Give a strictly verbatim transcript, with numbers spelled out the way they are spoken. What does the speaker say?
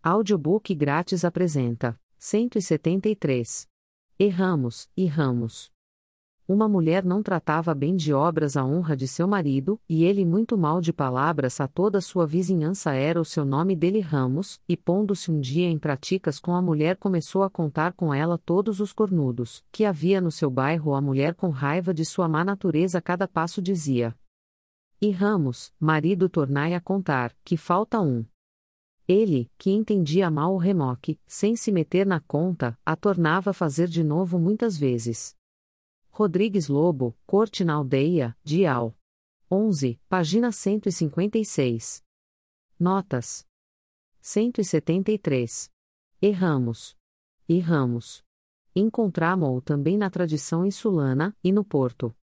Audiobook grátis apresenta cento e setenta e três. Erramos, erramos. Uma mulher não tratava bem de obras a honra de seu marido, e ele muito mal de palavras a toda sua vizinhança era o seu nome dele Ramos, e pondo-se um dia em praticas com a mulher começou a contar com ela todos os cornudos, que havia no seu bairro. A mulher com raiva de sua má natureza a cada passo dizia: E Ramos, marido, tornai a contar, que falta um. Ele, que entendia mal o remoque, sem se meter na conta, a tornava a fazer de novo muitas vezes. Rodrigues Lobo, Corte na Aldeia, Dial. onze, página cento e cinquenta e seis. Notas. cento e setenta e três. Erramos. Erramos. Encontramo-o também na tradição insulana, e no Porto.